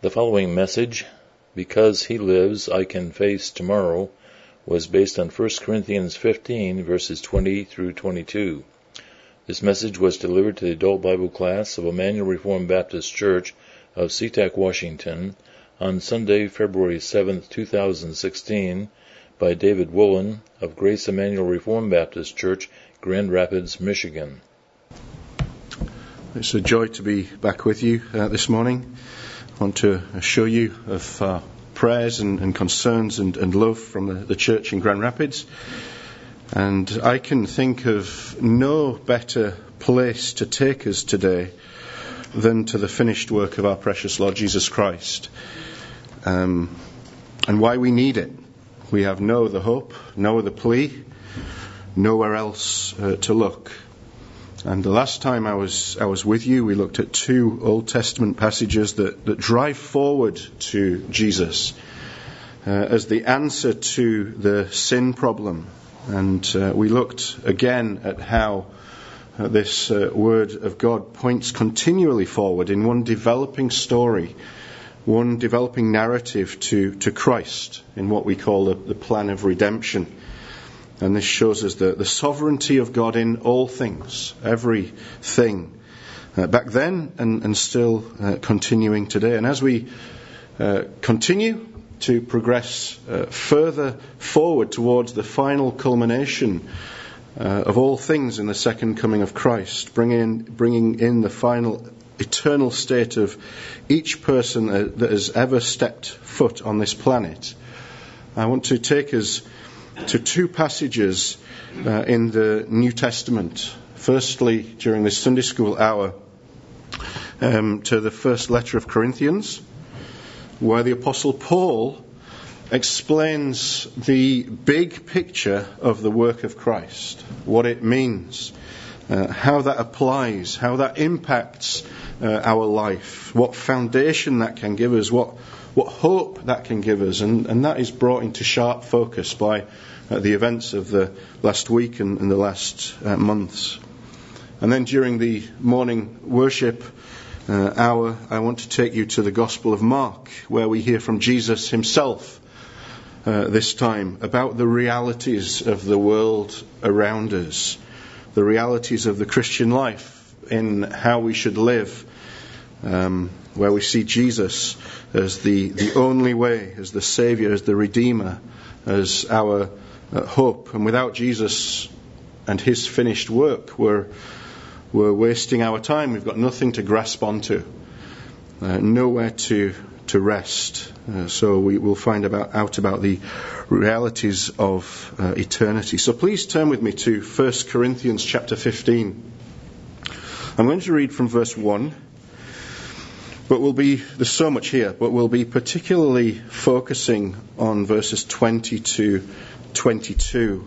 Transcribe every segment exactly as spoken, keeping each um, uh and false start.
The following message, Because He Lives, I Can Face Tomorrow, was based on First Corinthians fifteen, verses twenty through twenty-two. This message was delivered to the adult Bible class of Emmanuel Reformed Baptist Church of SeaTac, Washington, on Sunday, February seventh, two thousand sixteen, by David Woolen of Grace Emmanuel Reformed Baptist Church, Grand Rapids, Michigan. It's a joy to be back with you uh, this morning. I want to assure you of uh, prayers and, and concerns and, and love from the, the church in Grand Rapids. And I can think of no better place to take us today than to the finished work of our precious Lord Jesus Christ. Um, and why we need it. We have no other hope, no other plea, nowhere else uh, to look. And the last time I was I was with you, we looked at two Old Testament passages that, that drive forward to Jesus uh, as the answer to the sin problem. And uh, we looked again at how uh, this uh, Word of God points continually forward in one developing story, one developing narrative to, to Christ in what we call the, the plan of redemption. And this shows us the, the sovereignty of God in all things, everything, uh, back then and, and still uh, continuing today. And as we uh, continue to progress uh, further forward towards the final culmination uh, of all things in the second coming of Christ, bringing in, bringing in the final eternal state of each person uh, that has ever stepped foot on this planet, I want to take us to two passages uh, in the New Testament. Firstly, during this Sunday school hour, um, to the first letter of Corinthians, where the Apostle Paul explains the big picture of the work of Christ, what it means, uh, how that applies, how that impacts uh, our life, what foundation that can give us, what what hope that can give us, and, and that is brought into sharp focus by uh, the events of the last week and, and the last uh, months. And then during the morning worship uh, hour, I want to take you to the Gospel of Mark, where we hear from Jesus himself uh, this time about the realities of the world around us, the realities of the Christian life, in how we should live, um, where we see Jesus as the, the only way, as the Saviour, as the Redeemer, as our uh, hope. And without Jesus and his finished work, we're, we're wasting our time. We've got nothing to grasp onto, uh, nowhere to to rest. Uh, so we will find about, out about the realities of uh, eternity. So please turn with me to First Corinthians chapter fifteen. I'm going to read from verse one. But we'll be, there's so much here, but we'll be particularly focusing on verses twenty to twenty-two.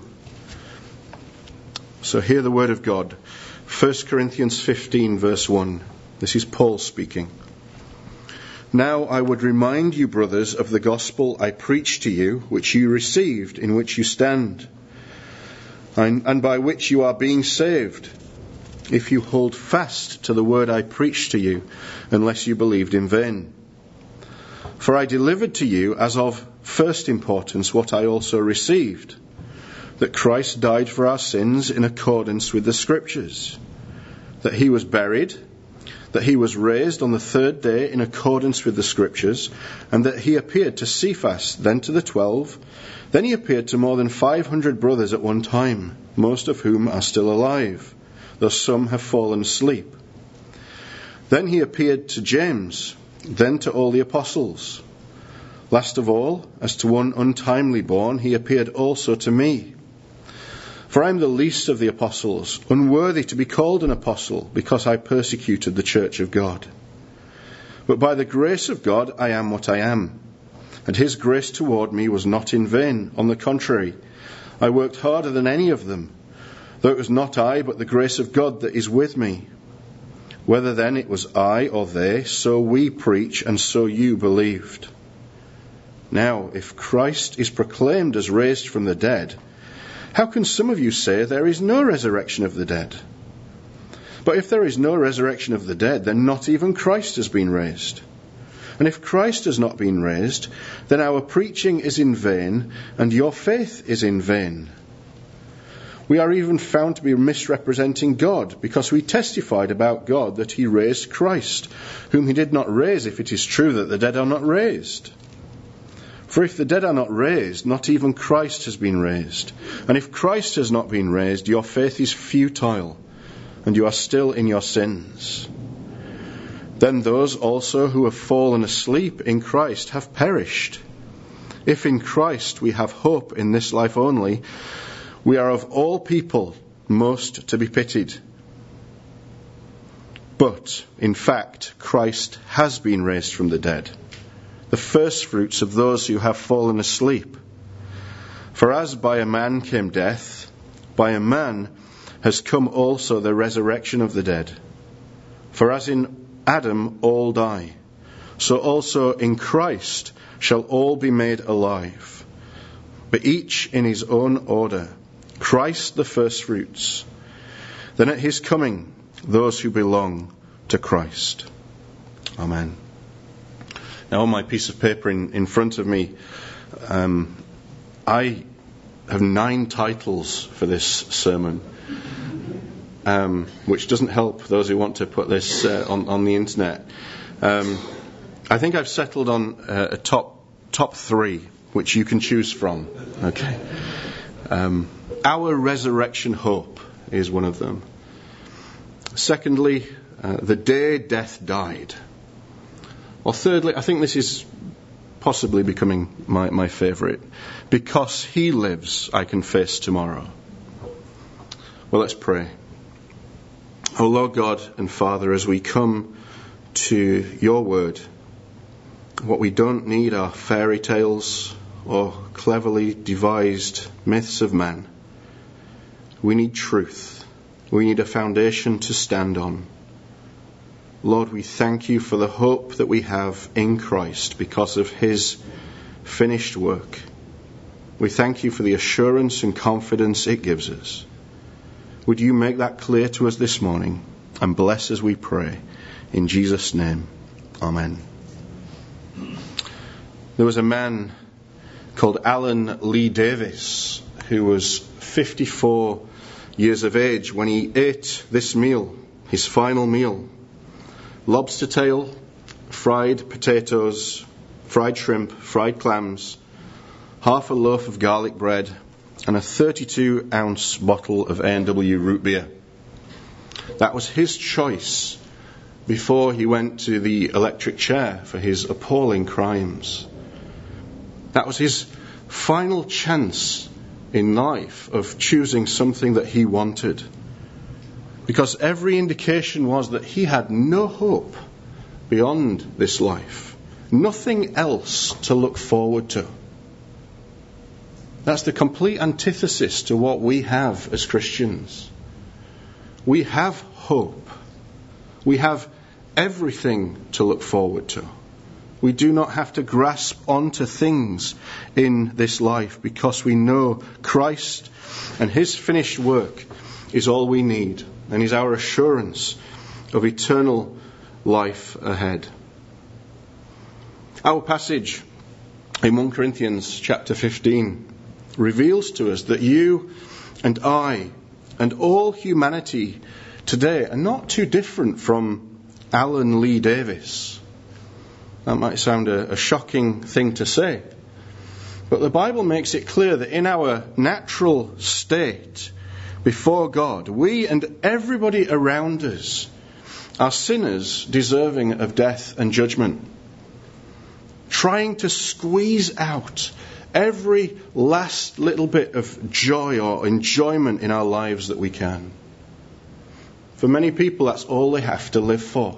So hear the word of God. First Corinthians fifteen, verse one. This is Paul speaking. Now I would remind you, brothers, of the gospel I preached to you, which you received, in which you stand, and, and by which you are being saved, if you hold fast to the word I preached to you, unless you believed in vain. For I delivered to you as of first importance what I also received, that Christ died for our sins in accordance with the Scriptures, that he was buried, that he was raised on the third day in accordance with the Scriptures, and that he appeared to Cephas, then to the twelve, then he appeared to more than five hundred brothers at one time, most of whom are still alive, though some have fallen asleep. Then he appeared to James, then to all the apostles. Last of all, as to one untimely born, he appeared also to me. For I am the least of the apostles, unworthy to be called an apostle, because I persecuted the church of God. But by the grace of God I am what I am, and his grace toward me was not in vain. On the contrary, I worked harder than any of them, though it was not I, but the grace of God that is with me. Whether then it was I or they, so we preach, and so you believed. Now, if Christ is proclaimed as raised from the dead, how can some of you say there is no resurrection of the dead? But if there is no resurrection of the dead, then not even Christ has been raised. And if Christ has not been raised, then our preaching is in vain, and your faith is in vain. We are even found to be misrepresenting God, because we testified about God that he raised Christ, whom he did not raise, if it is true that the dead are not raised. For if the dead are not raised, not even Christ has been raised. And if Christ has not been raised, your faith is futile, and you are still in your sins. Then those also who have fallen asleep in Christ have perished. If in Christ we have hope in this life only, we are of all people most to be pitied. But, in fact, Christ has been raised from the dead, the firstfruits of those who have fallen asleep. For as by a man came death, by a man has come also the resurrection of the dead. For as in Adam all die, so also in Christ shall all be made alive, but each in his own order. Christ the firstfruits, then at his coming those who belong to Christ. Amen. Now on my piece of paper in, in front of me, um, I have nine titles for this sermon, um, which doesn't help those who want to put this uh, on, on the internet. Um, I think I've settled on uh, a top top three, which you can choose from. Okay. Um, Our resurrection hope is one of them. Secondly, uh, the day death died. Or thirdly, I think this is possibly becoming my, my favourite. Because he lives, I can face tomorrow. Well, let's pray. Oh Lord God and Father, as we come to your word, what we don't need are fairy tales or cleverly devised myths of man. We need truth. We need a foundation to stand on. Lord, we thank you for the hope that we have in Christ because of his finished work. We thank you for the assurance and confidence it gives us. Would you make that clear to us this morning and bless as we pray. In Jesus' name, amen. There was a man called Alan Lee Davis who was fifty-four years of age when he ate this meal, his final meal. Lobster tail, fried potatoes, fried shrimp, fried clams, half a loaf of garlic bread, and a thirty-two ounce bottle of A and W root beer. That was his choice before he went to the electric chair for his appalling crimes. That was his final chance in life of choosing something that he wanted. Because every indication was that he had no hope beyond this life. Nothing else to look forward to. That's the complete antithesis to what we have as Christians. We have hope. We have everything to look forward to. We do not have to grasp onto things in this life because we know Christ and his finished work is all we need and is our assurance of eternal life ahead. Our passage in First Corinthians chapter fifteen reveals to us that you and I and all humanity today are not too different from Alan Lee Davis. That might sound a, a shocking thing to say, but the Bible makes it clear that in our natural state before God, we and everybody around us are sinners deserving of death and judgment, trying to squeeze out every last little bit of joy or enjoyment in our lives that we can. For many people, that's all they have to live for.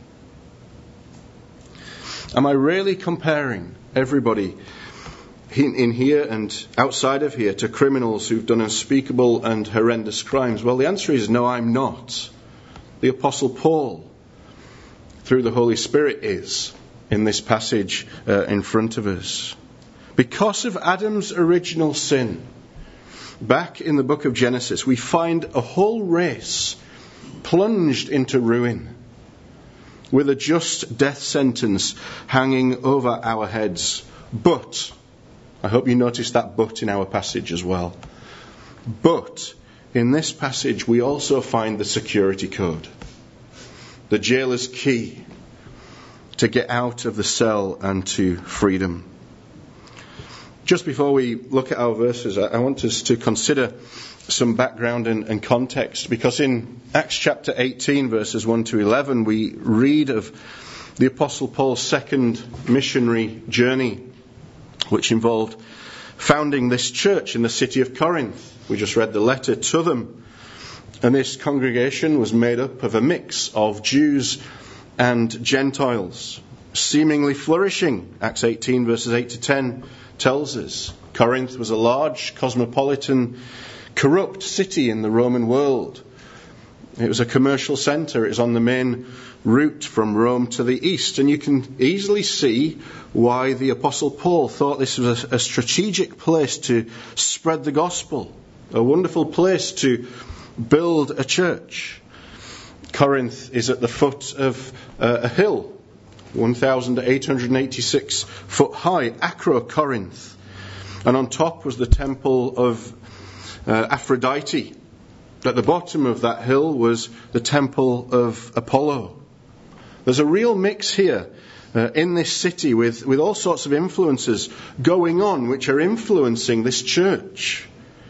Am I really comparing everybody in here and outside of here to criminals who've done unspeakable and horrendous crimes? Well, the answer is no, I'm not. The Apostle Paul, through the Holy Spirit, is in this passage uh, in front of us. Because of Adam's original sin, back in the book of Genesis, we find a whole race plunged into ruin. with a just death sentence hanging over our heads. But, I hope you noticed that but in our passage as well. But, in this passage we also find the security code. The jailer's key to get out of the cell and to freedom. Just before we look at our verses, I want us to consider some background and, and context, because in Acts chapter eighteen verses one to eleven we read of the Apostle Paul's second missionary journey, which involved founding this church in the city of Corinth. We just read the letter to them, and this congregation was made up of a mix of Jews and Gentiles, seemingly flourishing. Acts eighteen verses eight to ten tells us Corinth was a large, cosmopolitan, corrupt city in the Roman world. It was a commercial centre. It was on the main route from Rome to the east. And you can easily see why the Apostle Paul thought this was a, a strategic place to spread the gospel, a wonderful place to build a church. Corinth is at the foot of uh, a hill, one thousand eight hundred eighty-six foot high, Acro-Corinth. And on top was the temple of Uh, Aphrodite. At the bottom of that hill was the temple of Apollo. There's a real mix here uh, in this city with, with all sorts of influences going on which are influencing this church.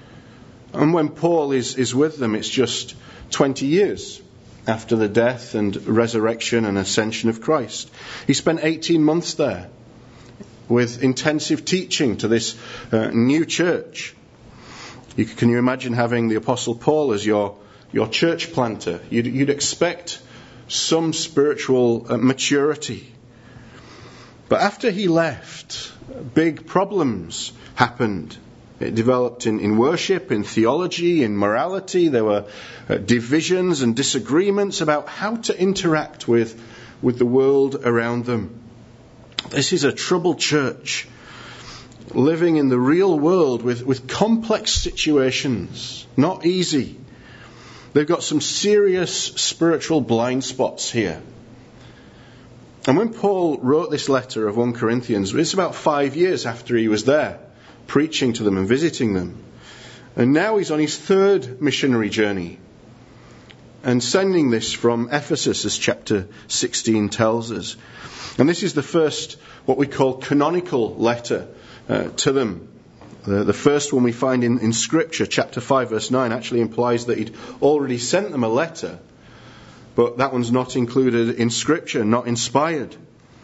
And when Paul is, is with them, it's just twenty years after the death and resurrection and ascension of Christ. He spent eighteen months there with intensive teaching to this uh, new church. You, can you imagine having the Apostle Paul as your, your church planter? You'd, you'd expect some spiritual uh, maturity. But after he left, big problems happened. It developed in, in worship, in theology, in morality. There were uh, divisions and disagreements about how to interact with, with the world around them. This is a troubled church, living in the real world with, with complex situations. Not easy. They've got some serious spiritual blind spots here. And when Paul wrote this letter of First Corinthians, it's about five years after he was there, preaching to them and visiting them. And now he's on his third missionary journey, and sending this from Ephesus, as chapter sixteen tells us. And this is the first, what we call canonical letter Uh, to them. The, the first one we find in, in Scripture, chapter five verse nine, actually implies that he'd already sent them a letter, but that one's not included in Scripture, not inspired.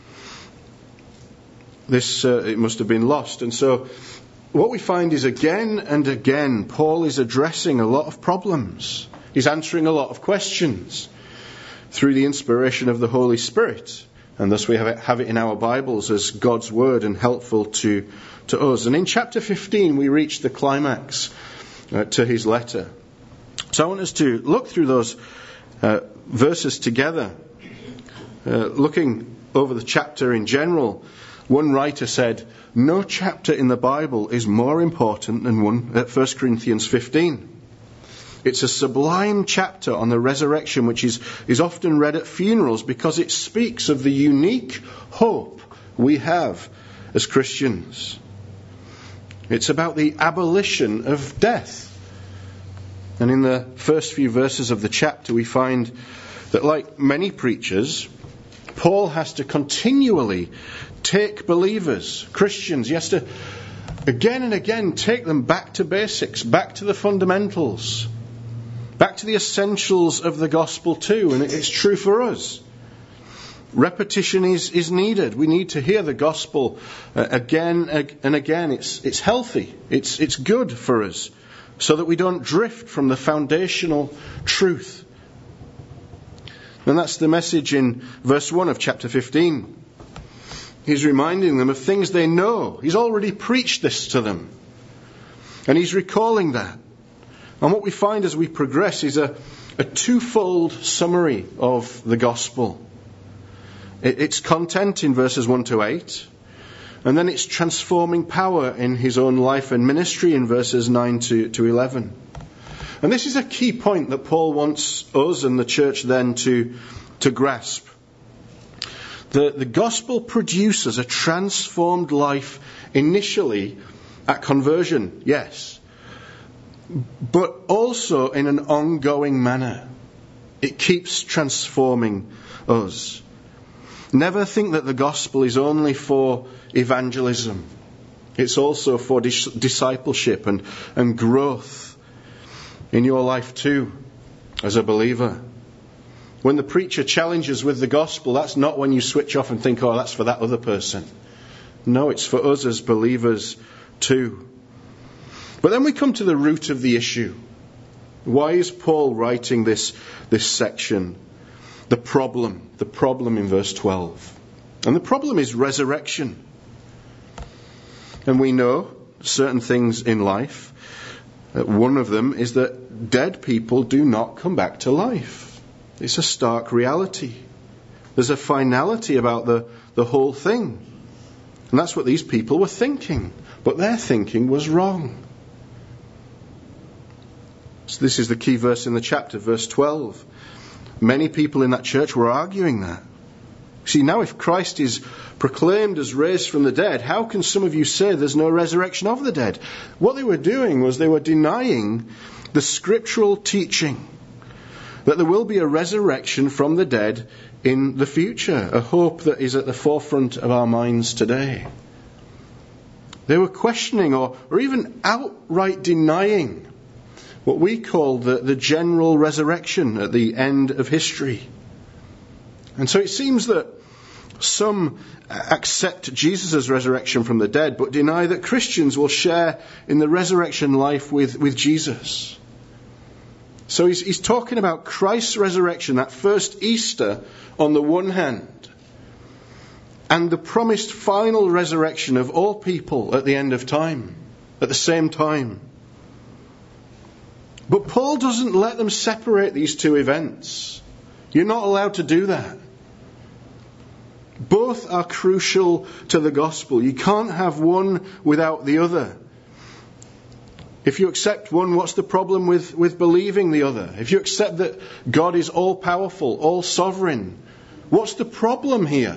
This, uh, it must have been lost. And so what we find is again and again, Paul is addressing a lot of problems. He's answering a lot of questions through the inspiration of the Holy Spirit. And thus we have it, have it in our Bibles as God's Word and helpful to, to us. And in chapter fifteen we reach the climax uh, to his letter. So I want us to look through those uh, verses together. Uh, looking over the chapter in general, one writer said, no chapter in the Bible is more important than one at First Corinthians fifteen. It's a sublime chapter on the resurrection, which is, is often read at funerals because it speaks of the unique hope we have as Christians. It's about the abolition of death. And in the first few verses of the chapter, we find that, like many preachers, Paul has to continually take believers, Christians, he has to again and again take them back to basics, back to the fundamentals, back to the essentials of the gospel too. And it's true for us. Repetition is, is needed. We need to hear the gospel uh, again and again. It's, it's healthy. It's, it's good for us so that we don't drift from the foundational truth. And that's the message in verse one of chapter fifteen. He's reminding them of things they know. He's already preached this to them. And he's recalling that. And what we find as we progress is a, a twofold summary of the gospel. It, its content in verses one to eight, and then its transforming power in his own life and ministry in verses nine to, to eleven. And this is a key point that Paul wants us and the church then to, to grasp. The, the gospel produces a transformed life initially at conversion, yes, but also in an ongoing manner. It keeps transforming us. Never think that the gospel is only for evangelism. It's also for dis- discipleship and, and growth in your life too, as a believer. When the preacher challenges with the gospel, that's not when you switch off and think, oh, that's for that other person. No, it's for us as believers too. But then we come to the root of the issue. Why is Paul writing this, this section? The problem, the problem in verse twelve. And the problem is resurrection. And we know certain things in life. One of them is that dead people do not come back to life. It's a stark reality. There's a finality about the, the whole thing. And that's what these people were thinking. But their thinking was wrong. So this is the key verse in the chapter, verse twelve. Many people in that church were arguing that. See, now if Christ is proclaimed as raised from the dead, how can some of you say there's no resurrection of the dead? What they were doing was they were denying the scriptural teaching that there will be a resurrection from the dead in the future, a hope that is at the forefront of our minds today. They were questioning or, or even outright denying what we call the, the general resurrection at the end of history. And so it seems that some accept Jesus' resurrection from the dead, but deny that Christians will share in the resurrection life with, with Jesus. So he's, he's talking about Christ's resurrection, that first Easter on the one hand, and the promised final resurrection of all people at the end of time, at the same time. But Paul doesn't let them separate these two events. You're not allowed to do that. Both are crucial to the gospel. You can't have one without the other. If you accept one, what's the problem with, with believing the other? If you accept that God is all-powerful, all-sovereign, what's the problem here?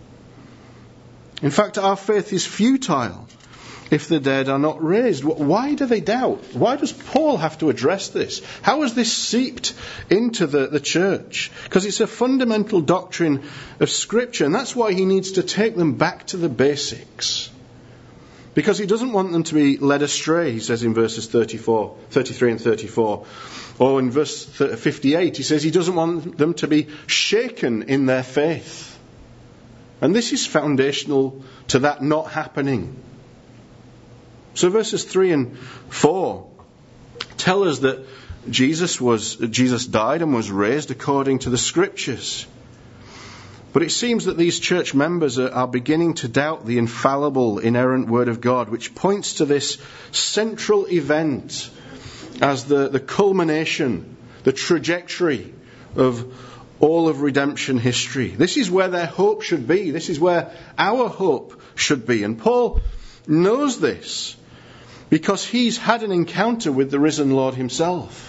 In fact, our faith is futile if the dead are not raised. Why do they doubt? Why does Paul have to address this? How has this seeped into the, the church? Because it's a fundamental doctrine of Scripture, and that's why he needs to take them back to the basics. Because he doesn't want them to be led astray, he says in verses thirty-four, thirty-three and thirty-four. Or in verse fifty-eight, he says he doesn't want them to be shaken in their faith. And this is foundational to that not happening. So verses three and four tell us that Jesus was Jesus died and was raised according to the Scriptures. But it seems that these church members are, are beginning to doubt the infallible, inerrant Word of God, which points to this central event as the, the culmination, the trajectory of all of redemption history. This is where their hope should be. This is where our hope should be. And Paul knows this because he's had an encounter with the risen Lord himself.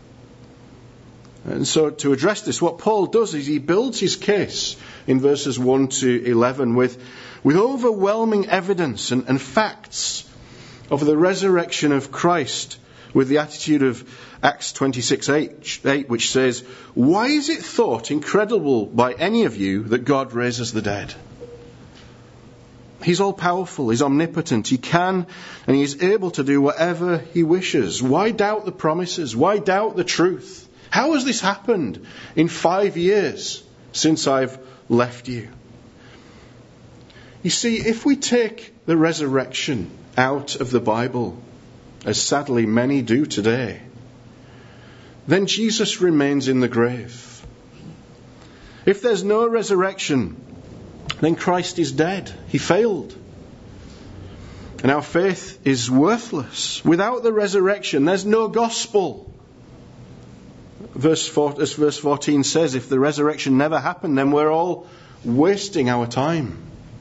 And so to address this, what Paul does is he builds his case in verses one to eleven with, with overwhelming evidence and, and facts of the resurrection of Christ, with the attitude of Acts twenty-six eight, which says, "Why is it thought incredible by any of you that God raises the dead?" He's all-powerful, he's omnipotent, he can and he is able to do whatever he wishes. Why doubt the promises? Why doubt the truth? How has this happened in five years since I've left you? You see, if we take the resurrection out of the Bible, as sadly many do today, then Jesus remains in the grave. If there's no resurrection, then Christ is dead. He failed. And our faith is worthless. Without the resurrection, there's no gospel. Verse four, as verse fourteen says, if the resurrection never happened, then we're all wasting our time.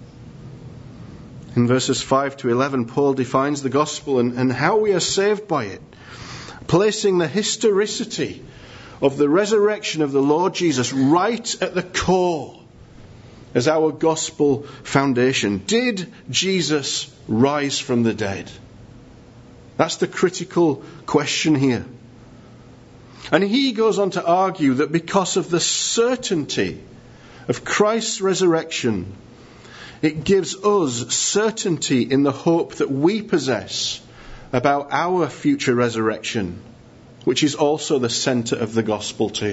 In verses five to eleven, Paul defines the gospel and, and how we are saved by it, placing the historicity of the resurrection of the Lord Jesus right at the core as our gospel foundation. Did Jesus rise from the dead? That's the critical question here. And he goes on to argue that because of the certainty of Christ's resurrection, it gives us certainty in the hope that we possess about our future resurrection, which is also the centre of the gospel too.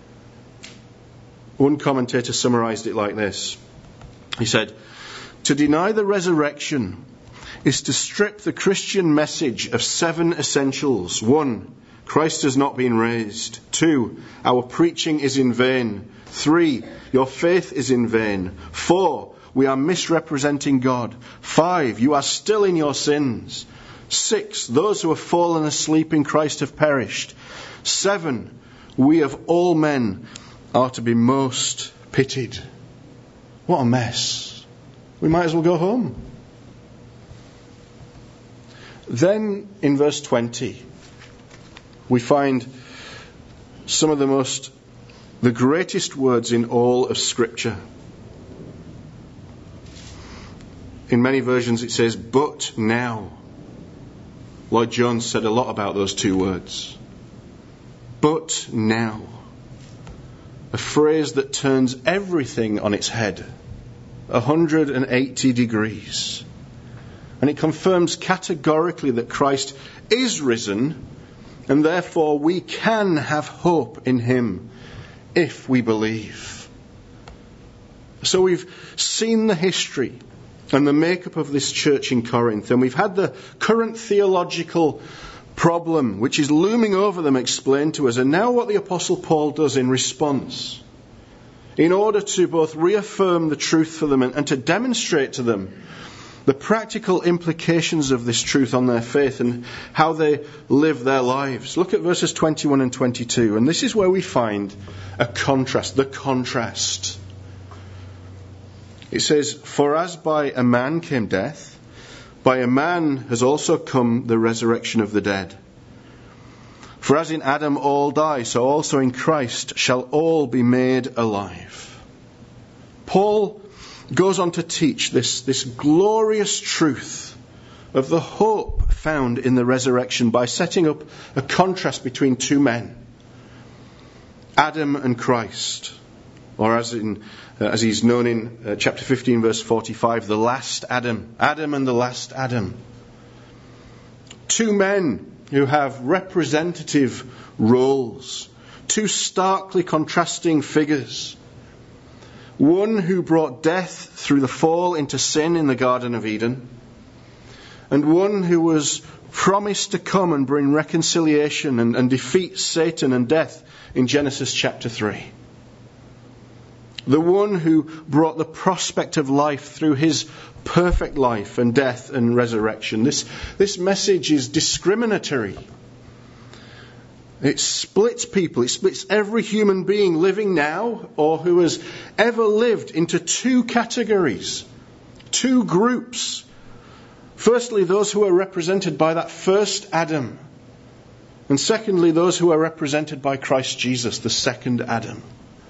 One commentator summarised it like this. He said, "To deny the resurrection is to strip the Christian message of seven essentials. One, Christ has not been raised. Two, our preaching is in vain. Three, your faith is in vain. Four, we are misrepresenting God. Five, you are still in your sins. Six, those who have fallen asleep in Christ have perished. Seven, we of all men are to be most pitied." What a mess. We might as well go home. Then in verse twenty, we find some of the most, the greatest words in all of Scripture. In many versions it says, "but now." Lloyd Jones said a lot about those two words. But now. A phrase that turns everything on its head, one hundred eighty degrees. And it confirms categorically that Christ is risen, and therefore we can have hope in him if we believe. So we've seen the history and the makeup of this church in Corinth, and we've had the current theological problem which is looming over them explained to us. And now what the Apostle Paul does in response, in order to both reaffirm the truth for them and, and to demonstrate to them the practical implications of this truth on their faith and how they live their lives. Look at verses twenty-one and twenty-two, and this is where we find a contrast, the contrast. It says, "For as by a man came death, by a man has also come the resurrection of the dead. For as in Adam all die, so also in Christ shall all be made alive." Paul goes on to teach this, this glorious truth of the hope found in the resurrection by setting up a contrast between two men, Adam and Christ, or as in uh, as he's known in uh, chapter fifteen verse forty-five, the last Adam, Adam and the last Adam. Two men who have representative roles, two starkly contrasting figures. One who brought death through the fall into sin in the Garden of Eden, and one who was promised to come and bring reconciliation and, and defeat Satan and death in Genesis chapter three. The one who brought the prospect of life through his perfect life and death and resurrection. This, this message is discriminatory. It splits people. It splits every human being living now or who has ever lived into two categories, two groups. Firstly, those who are represented by that first Adam. And secondly, those who are represented by Christ Jesus, the second Adam.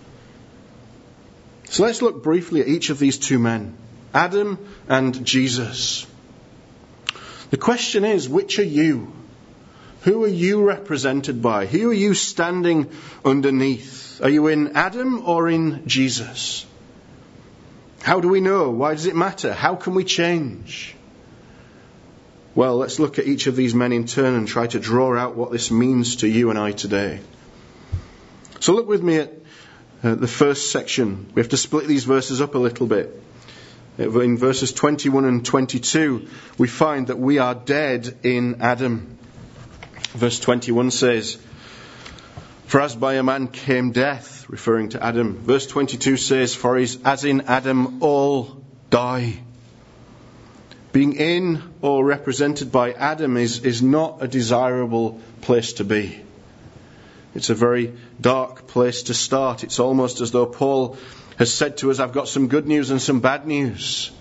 So let's look briefly at each of these two men, Adam and Jesus. The question is, which are you? Who are you represented by? Who are you standing underneath? Are you in Adam or in Jesus? How do we know? Why does it matter? How can we change? Well, let's look at each of these men in turn and try to draw out what this means to you and I today. So look with me at uh, the first section. We have to split these verses up a little bit. In verses twenty-one and twenty-two, we find that we are dead in Adam. Verse twenty-one says, "For as by a man came death," referring to Adam. Verse twenty-two says, "For as in Adam all die." Being in or represented by Adam is, is not a desirable place to be. It's a very dark place to start. It's almost as though Paul has said to us, I've got some good news and some bad news.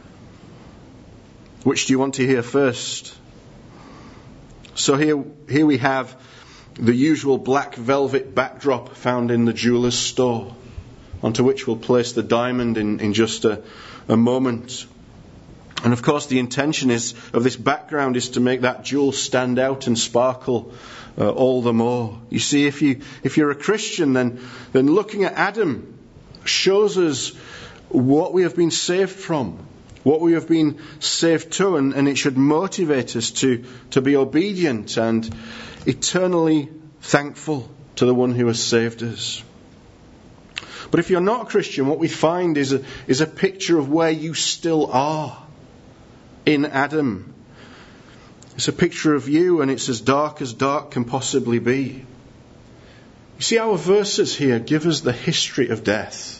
Which do you want to hear first? So here, here we have the usual black velvet backdrop found in the jeweller's store. onto which we'll place the diamond in, in just a, a moment. And of course the intention is of this background is to make that jewel stand out and sparkle uh, all the more. You see, if you if you're a Christian, then then looking at Adam shows us what we have been saved from, what we have been saved to, and, and it should motivate us to, to be obedient and eternally thankful to the one who has saved us. But if you're not a Christian, what we find is a, is a picture of where you still are in Adam. It's a picture of you, and it's as dark as dark can possibly be. You see, our verses here give us the history of death.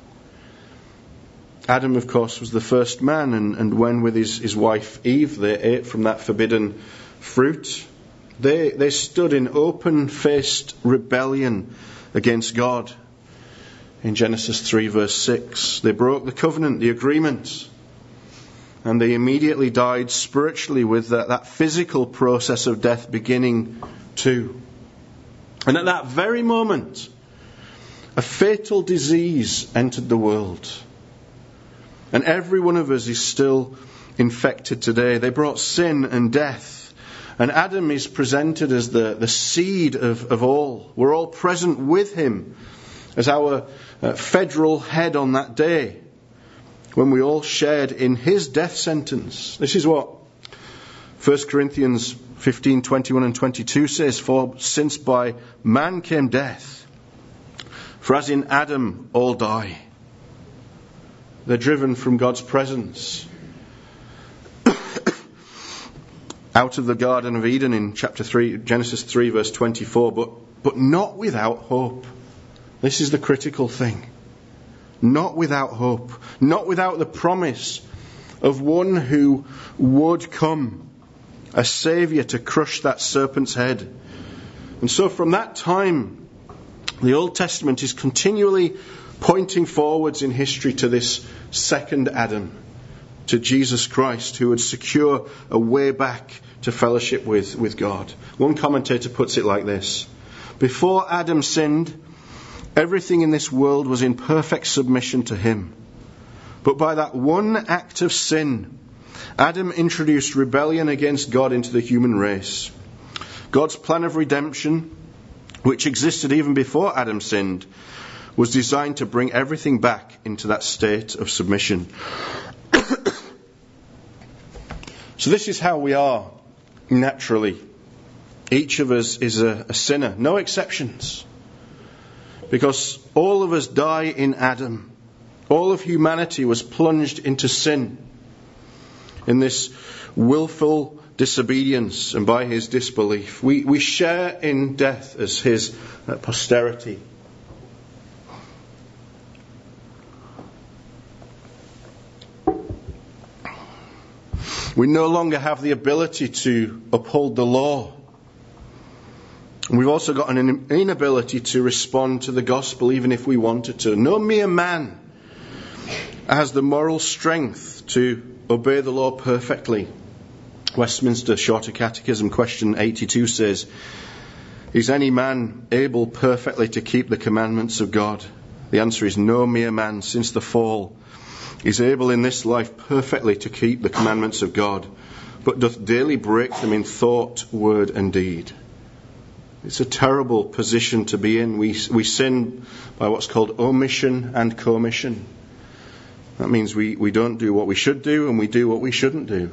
Adam, of course, was the first man, and, and when with his, his wife Eve they ate from that forbidden fruit, they, they stood in open-faced rebellion against God. In Genesis three verse six, they broke the covenant, the agreement, and they immediately died spiritually, with that, that physical process of death beginning too. And at that very moment, a fatal disease entered the world. And every one of us is still infected today. They brought sin and death. And Adam is presented as the, the seed of, of all. We're all present with him as our uh, federal head on that day, when we all shared in his death sentence. This is what First Corinthians fifteen, twenty-one and twenty-two says, "For since by man came death, for as in Adam all die." They're driven from God's presence out of the Garden of Eden in chapter three, Genesis three verse twenty-four, but, but not without hope. This is the critical thing. Not without hope. Not without the promise of one who would come, a saviour to crush that serpent's head. And so from that time, the Old Testament is continually pointing forwards in history to this second Adam, to Jesus Christ, who would secure a way back to fellowship with, with God. One commentator puts it like this: before Adam sinned, everything in this world was in perfect submission to him. But by that one act of sin, Adam introduced rebellion against God into the human race. God's plan of redemption, which existed even before Adam sinned, was designed to bring everything back into that state of submission. So this is how we are naturally. Each of us is a, a sinner, no exceptions. Because all of us die in Adam. All of humanity was plunged into sin, in this willful disobedience and by his disbelief. We, we share in death as his uh, posterity. We no longer have the ability to uphold the law. And we've also got an inability to respond to the gospel, even if we wanted to. No mere man has the moral strength to obey the law perfectly. Westminster Shorter Catechism, question eighty-two says, "Is any man able perfectly to keep the commandments of God?" The answer is no mere man, since the fall, is able in this life perfectly to keep the commandments of God, but doth daily break them in thought, word and deed. It's a terrible position to be in. We, we sin by what's called omission and commission. That means we, we don't do what we should do, and we do what we shouldn't do.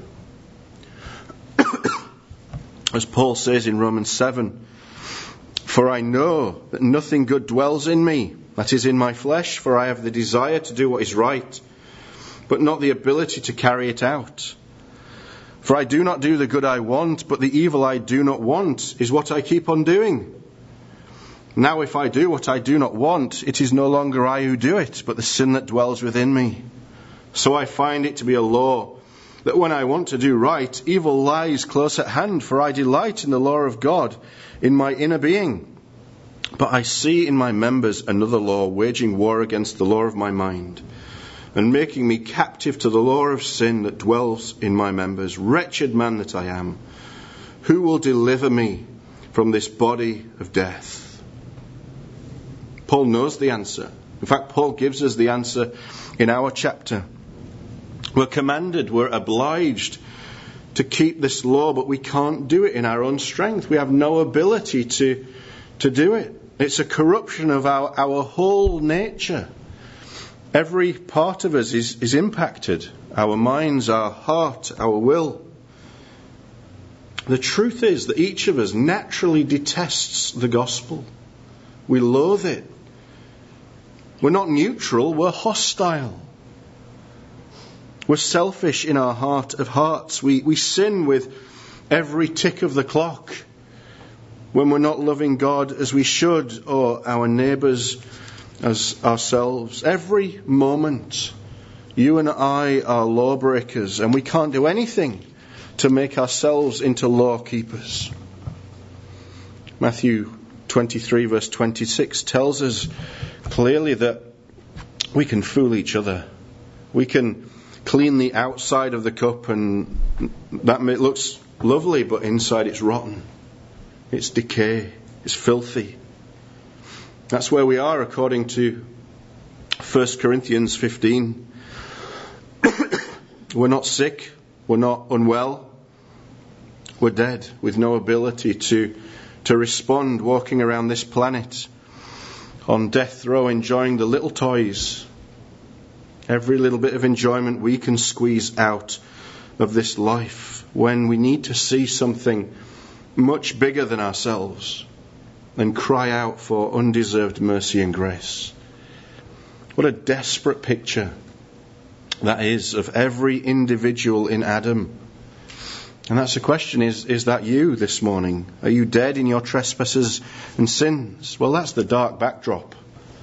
As Paul says in Romans seven, "For I know that nothing good dwells in me, that is in my flesh, for I have the desire to do what is right, but not the ability to carry it out. For I do not do the good I want, but the evil I do not want is what I keep on doing. Now if I do what I do not want, it is no longer I who do it, but the sin that dwells within me. So I find it to be a law, that when I want to do right, evil lies close at hand, for I delight in the law of God in my inner being. But I see in my members another law, waging war against the law of my mind, and making me captive to the law of sin that dwells in my members. Wretched man that I am, who will deliver me from this body of death?" Paul knows the answer. In fact, Paul gives us the answer in our chapter. We're commanded, we're obliged to keep this law, but we can't do it in our own strength. We have no ability to, to do it. It's a corruption of our, our whole nature. Every part of us is, is impacted. Our minds, our heart, our will. The truth is that each of us naturally detests the gospel. We loathe it. We're not neutral, we're hostile. We're selfish in our heart of hearts. We, we sin with every tick of the clock when we're not loving God as we should, or our neighbours as ourselves. Every moment, you and I are lawbreakers, and we can't do anything to make ourselves into law keepers. Matthew twenty-three verse twenty-six tells us clearly that we can fool each other. We can clean the outside of the cup, and that looks lovely, but inside it's rotten. It's decay. It's filthy. That's where we are according to First Corinthians fifteen. We're not sick. We're not unwell. We're dead with no ability to, to respond, walking around this planet on death row, enjoying the little toys. Every little bit of enjoyment we can squeeze out of this life, when we need to see something much bigger than ourselves and cry out for undeserved mercy and grace. What a desperate picture that is of every individual in Adam. And that's the question, is, is that you this morning? Are you dead in your trespasses and sins? Well, that's the dark backdrop.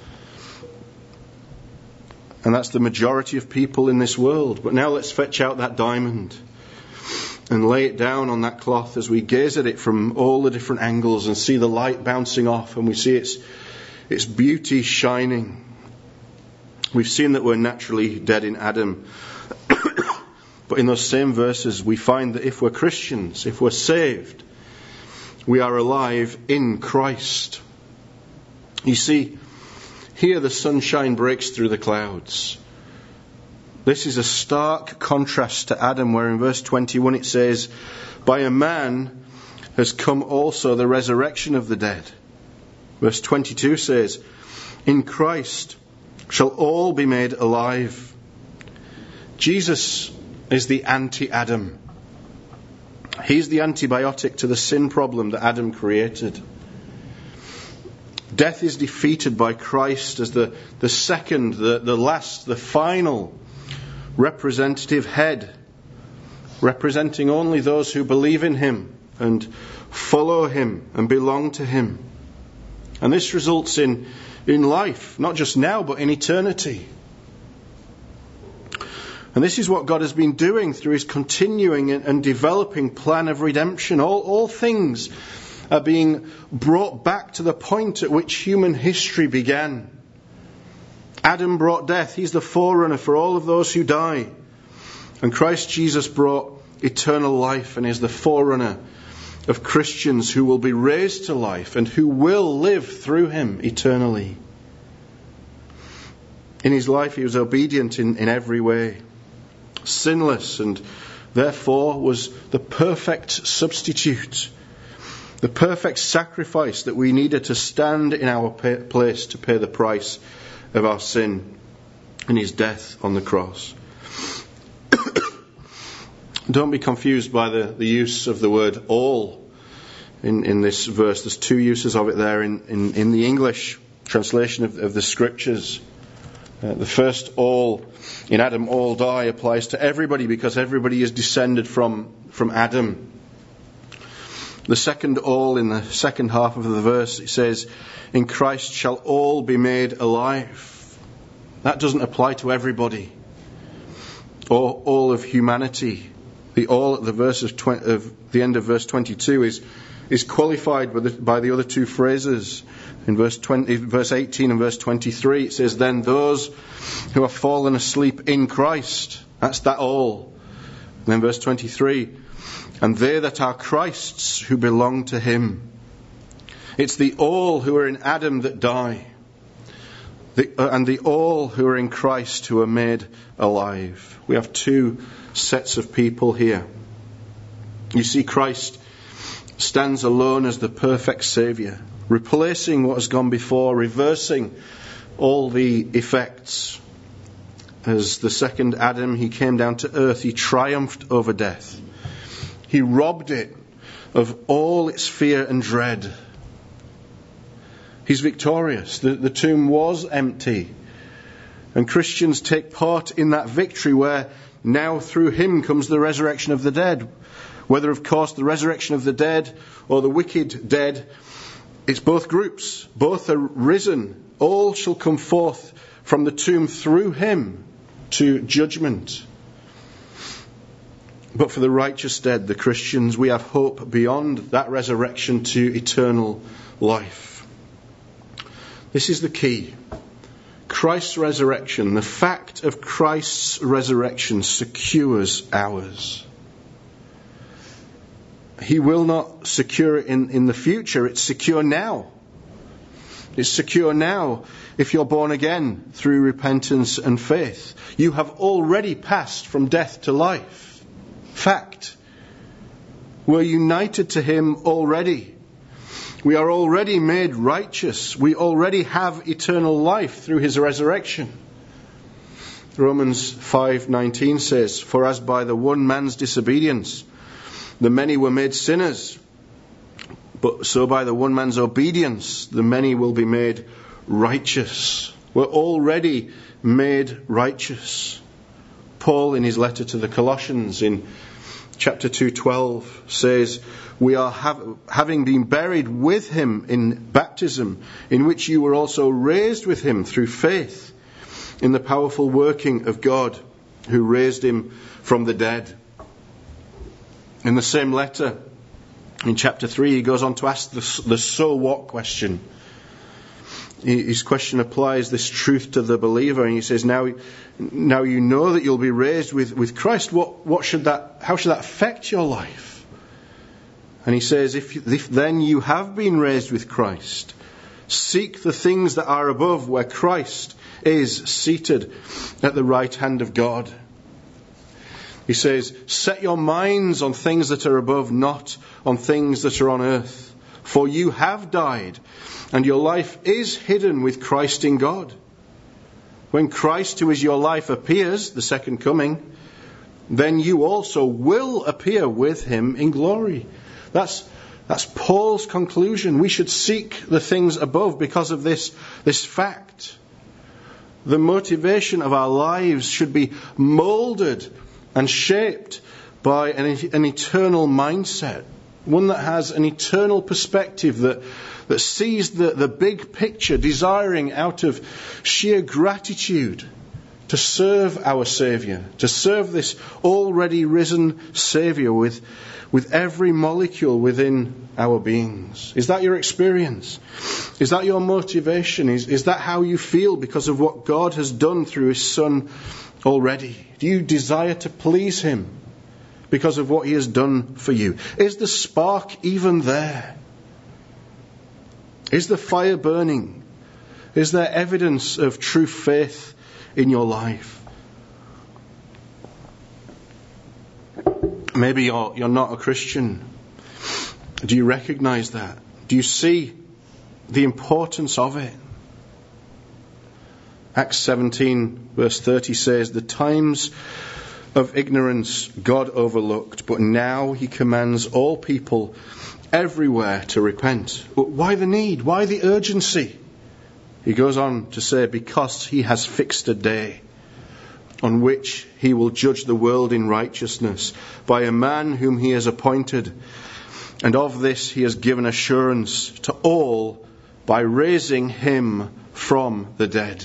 And that's the majority of people in this world. But now let's fetch out that diamond and lay it down on that cloth as we gaze at it from all the different angles and see the light bouncing off, and we see its, its beauty shining. We've seen that we're naturally dead in Adam. But in those same verses, we find that if we're Christians, if we're saved, we are alive in Christ. You see, here the sunshine breaks through the clouds. This is a stark contrast to Adam, where in verse twenty-one it says, "By a man has come also the resurrection of the dead." Verse twenty-two says, "In Christ shall all be made alive." Jesus is the anti-Adam. He's the antibiotic to the sin problem that Adam created. Death is defeated by Christ as the, the second, the, the last, the final representative head, representing only those who believe in him and follow him and belong to him. And this results in, in life, not just now, but in eternity. And this is what God has been doing through his continuing and developing plan of redemption. All, all things are being brought back to the point at which human history began. Adam brought death. He's the forerunner for all of those who die. And Christ Jesus brought eternal life and is the forerunner of Christians who will be raised to life and who will live through him eternally. In his life he was obedient in, in every way, sinless, and therefore was the perfect substitute, the perfect sacrifice that we needed to stand in our place to pay the price of our sin in his death on the cross. Don't be confused by the, the use of the word all in, in this verse. There's two uses of it there in, in, in the English translation of, of the scriptures. Uh, the first all in Adam, all die, applies to everybody because everybody is descended from, from Adam. The second all in the second half of the verse, it says, "In Christ shall all be made alive." That doesn't apply to everybody or all of humanity. The all at the verse of, tw- of the end of verse twenty-two is is qualified by the, by the other two phrases. In verse twenty, verse eighteen and verse twenty-three, it says, "Then those who have fallen asleep in Christ." That's that all. And then verse twenty-three, "And they that are Christ's, who belong to him." It's the all who are in Adam that die. the, uh, and the all who are in Christ who are made alive. We have two sets of people here. You see, Christ stands alone as the perfect Saviour, replacing what has gone before, reversing all the effects. As the second Adam, he came down to earth, he triumphed over death. He robbed it of all its fear and dread. He's victorious. The, the tomb was empty. And Christians take part in that victory where now through him comes the resurrection of the dead. Whether, of course, the resurrection of the dead or the wicked dead, it's both groups. Both are risen. All shall come forth from the tomb through him to judgment. But for the righteous dead, the Christians, we have hope beyond that resurrection to eternal life. This is the key. Christ's resurrection, the fact of Christ's resurrection secures ours. He will not secure it in, in the future. It's secure now. It's secure now if you're born again through repentance and faith. You have already passed from death to life. Fact. We're united to him already. We are already made righteous. We already have eternal life through his resurrection. Romans five nineteen says, "For as by the one man's disobedience the many were made sinners, but so by the one man's obedience the many will be made righteous." We're already made righteous. Paul, in his letter to the Colossians in chapter two twelve, says, "We are have, having been buried with him in baptism, in which you were also raised with him through faith in the powerful working of God who raised him from the dead." In the same letter, in chapter three, he goes on to ask the, the so what question. His question applies this truth to the believer, and he says, now, now you know that you'll be raised with, with Christ. What, what should that, how should that affect your life? And he says, if, if then you have been raised with Christ, seek the things that are above, where Christ is seated at the right hand of God. He says, set your minds on things that are above, not on things that are on earth. For you have died, and your life is hidden with Christ in God. When Christ, who is your life, appears, the second coming, then you also will appear with him in glory. That's, that's Paul's conclusion. We should seek the things above because of this, this fact. The motivation of our lives should be moulded and shaped by an, an eternal mindset. One that has an eternal perspective, that, that sees the, the big picture, desiring out of sheer gratitude to serve our Saviour, to serve this already risen Saviour with, with every molecule within our beings. Is that your experience? Is that your motivation? Is, is that how you feel because of what God has done through his Son already? Do you desire to please him because of what he has done for you? Is the spark even there? Is the fire burning? Is there evidence of true faith in your life? Maybe you're, you're not a Christian. Do you recognize that? Do you see the importance of it? Acts seventeen verse thirty says, "The times of ignorance God overlooked, but now he commands all people everywhere to repent." Why the need? Why the urgency? He goes on to say, because he has fixed a day on which he will judge the world in righteousness by a man whom he has appointed. And of this he has given assurance to all by raising him from the dead.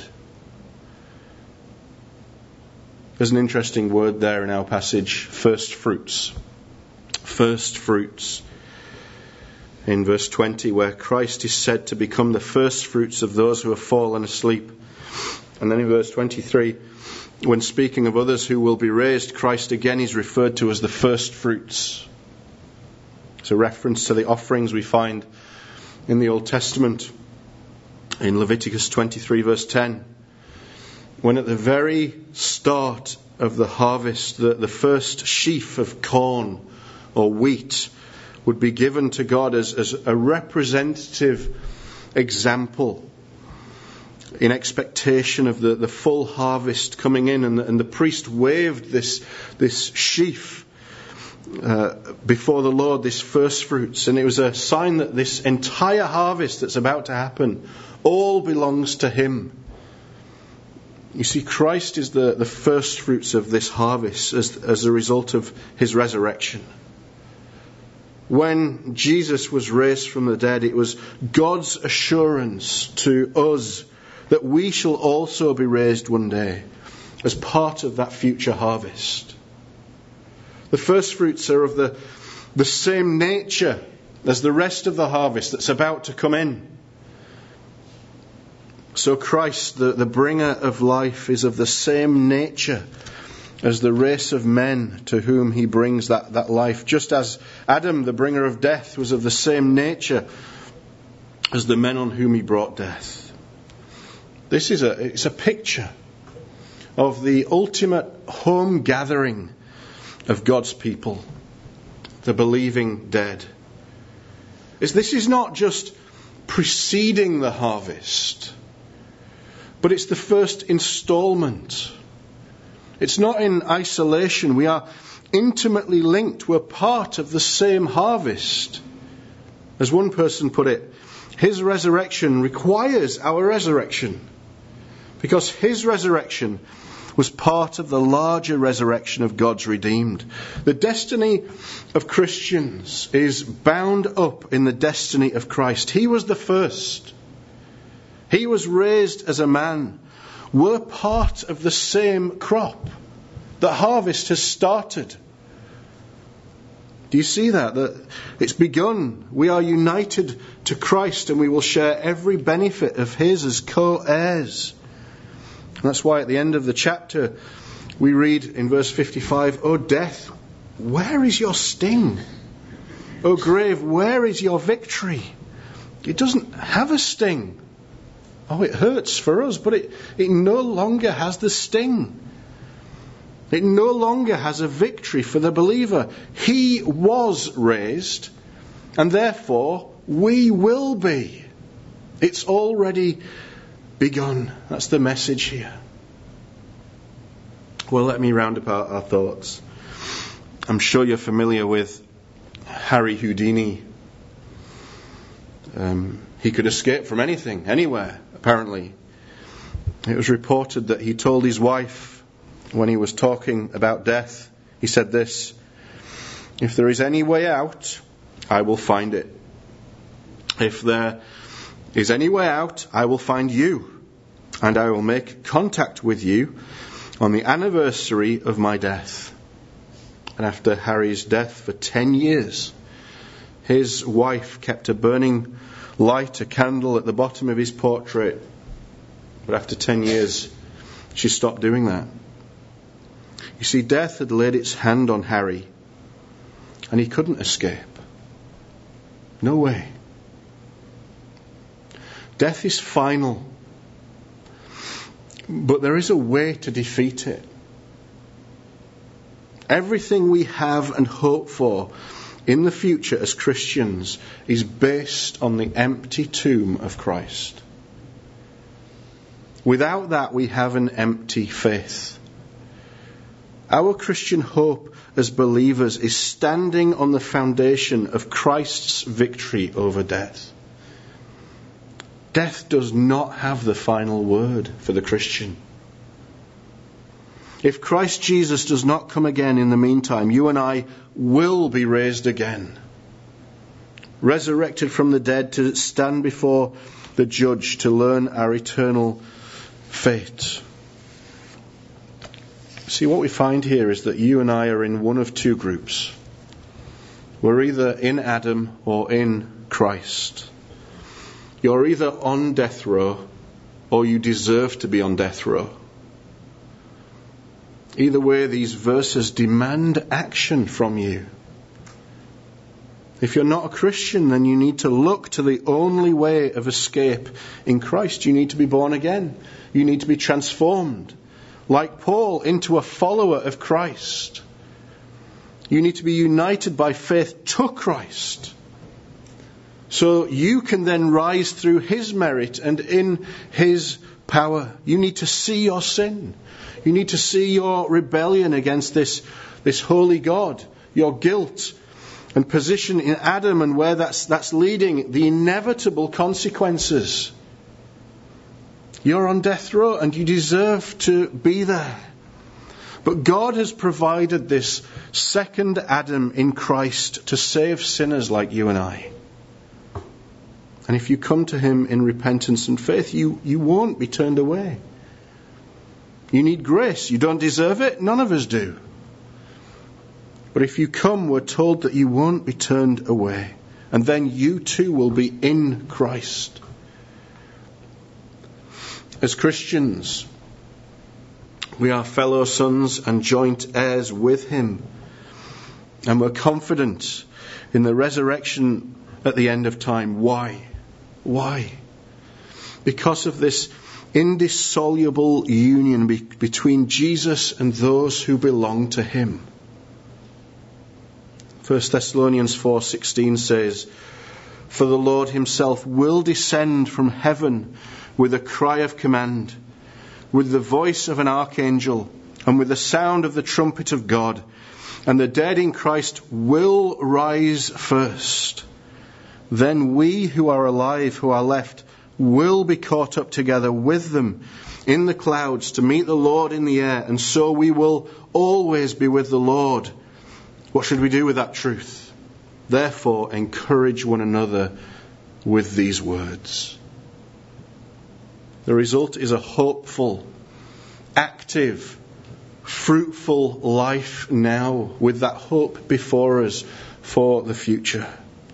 There's an interesting word there in our passage, first fruits. First fruits. In verse twenty, where Christ is said to become the first fruits of those who have fallen asleep. And then in verse twenty-three, when speaking of others who will be raised, Christ again is referred to as the first fruits. It's a reference to the offerings we find in the Old Testament. in Leviticus twenty-three verse ten, when at the very start of the harvest, the, the first sheaf of corn or wheat would be given to God as, as a representative example in expectation of the, the full harvest coming in, and the, and the priest waved this, this sheaf uh, before the Lord, this first fruits, and it was a sign that this entire harvest that's about to happen all belongs to Him. You see, Christ is the, the first fruits of this harvest as, as a result of His resurrection. When Jesus was raised from the dead, it was God's assurance to us that we shall also be raised one day as part of that future harvest. The first fruits are of the, the same nature as the rest of the harvest that's about to come in. So Christ, the, the bringer of life, is of the same nature as the race of men to whom He brings that, that life. Just as Adam, the bringer of death, was of the same nature as the men on whom He brought death. This is a, it's a picture of the ultimate home gathering of God's people, the believing dead. Is this is not just preceding the harvest, but it's the first installment. It's not in isolation. We are intimately linked. We're part of the same harvest. As one person put it, His resurrection requires our resurrection, because His resurrection was part of the larger resurrection of God's redeemed. The destiny of Christians is bound up in the destiny of Christ. He was the first. He was raised as a man. We're part of the same crop. The harvest has started. Do you see that? That it's begun. We are united to Christ, and we will share every benefit of His as co-heirs. And that's why at the end of the chapter we read in verse fifty-five, "O death, where is your sting? O grave, where is your victory?" It doesn't have a sting. Oh, it hurts for us, but it, it no longer has the sting. It no longer has a victory for the believer. He was raised, and therefore we will be. It's already begun. That's the message here. Well, let me round up our, our thoughts. I'm sure you're familiar with Harry Houdini. Um, he could escape from anything, anywhere, apparently. It was reported that he told his wife, when he was talking about death, he said this: "If there is any way out, I will find it. If there is any way out, I will find you, and I will make contact with you on the anniversary of my death." And after Harry's death for ten years, his wife kept a burning light, a candle at the bottom of his portrait. But after ten years, she stopped doing that. You see, death had laid its hand on Harry, and he couldn't escape. No way. Death is final, but there is a way to defeat it. Everything we have and hope for in the future as Christians is based on the empty tomb of Christ. Without that, we have an empty faith. Our Christian hope as believers is standing on the foundation of Christ's victory over death. Death does not have the final word for the Christian. If Christ Jesus does not come again in the meantime, you and I will be raised again, resurrected from the dead to stand before the judge to learn our eternal fate. See, what we find here is that you and I are in one of two groups. We're either in Adam or in Christ. You're either on death row or you deserve to be on death row. Either way, these verses demand action from you. If you're not a Christian, then you need to look to the only way of escape in Christ. You need to be born again. You need to be transformed, like Paul, into a follower of Christ. You need to be united by faith to Christ, so you can then rise through His merit and in His power. You need to see your sin. You need to see your rebellion against this, this holy God, your guilt and position in Adam, and where that's, that's leading, the inevitable consequences. You're on death row and you deserve to be there. But God has provided this second Adam in Christ to save sinners like you and I. And if you come to Him in repentance and faith, you, you won't be turned away. You need grace. You don't deserve it. None of us do. But if you come, we're told that you won't be turned away. And then you too will be in Christ. As Christians, we are fellow sons and joint heirs with Him. And we're confident in the resurrection at the end of time. Why? Why? Because of this indissoluble union be- between Jesus and those who belong to Him. First Thessalonians four sixteen says, "For the Lord Himself will descend from heaven with a cry of command, with the voice of an archangel, and with the sound of the trumpet of God, and the dead in Christ will rise first. Then we who are alive, who are left, will be caught up together with them in the clouds to meet the Lord in the air, and so we will always be with the Lord." What should we do with that truth? Therefore, encourage one another with these words. The result is a hopeful, active, fruitful life now, with that hope before us for the future.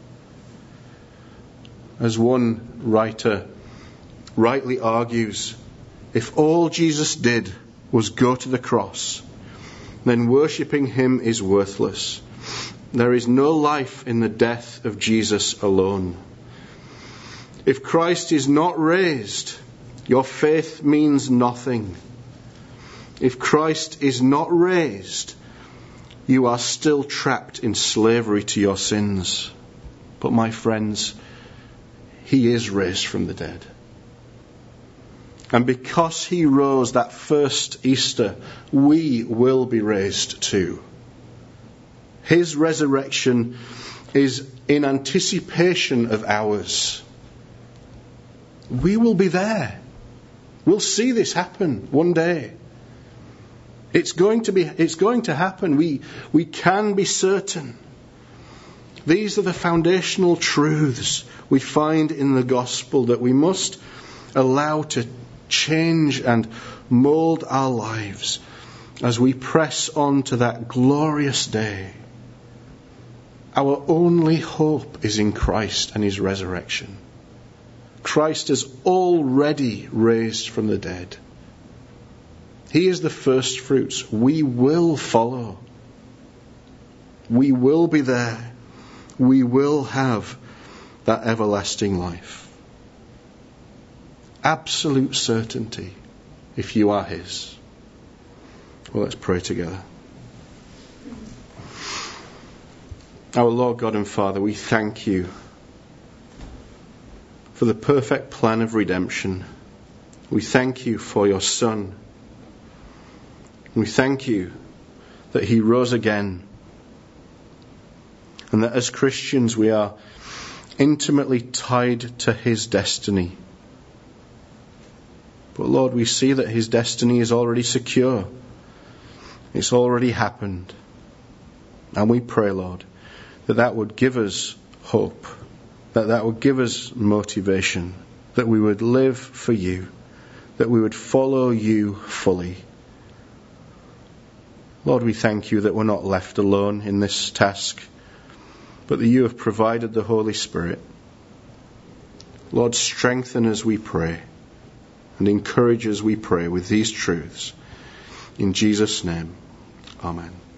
As one writer rightly argues, if all Jesus did was go to the cross, then worshipping Him is worthless. There is no life in the death of Jesus alone. If Christ is not raised, your faith means nothing. If Christ is not raised, you are still trapped in slavery to your sins. But my friends, He is raised from the dead. And because He rose that first Easter, we will be raised too. His resurrection is in anticipation of ours. We will be there. We'll see this happen one day. It's going to be, it's going to happen. We, we can be certain. These are the foundational truths we find in the gospel that we must allow to change and mould our lives as we press on to that glorious day. Our only hope is in Christ and His resurrection. Christ is already raised from the dead. He is the first fruits. We will follow. We will be there. We will have that everlasting life. Absolute certainty if you are His. Well, let's pray together. Our Lord God and Father, we thank You for the perfect plan of redemption. We thank You for Your Son. We thank You that He rose again, and that as Christians we are intimately tied to His destiny. But Lord, we see that His destiny is already secure. It's already happened. And we pray, Lord, that that would give us hope, that that would give us motivation, that we would live for You, that we would follow You fully. Lord, we thank You that we're not left alone in this task, but that You have provided the Holy Spirit. Lord, strengthen us, we pray, and encourage us, we pray, with these truths. In Jesus' name, amen.